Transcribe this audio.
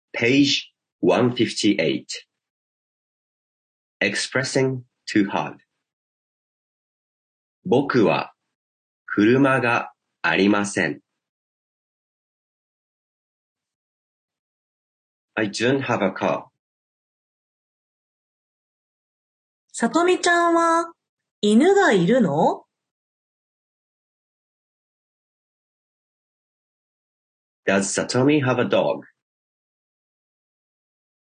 Page 158 Expressing to hug 僕は車がありません。I don't have a car. さとみちゃんは犬がいるの？ Does Satomi have a dog?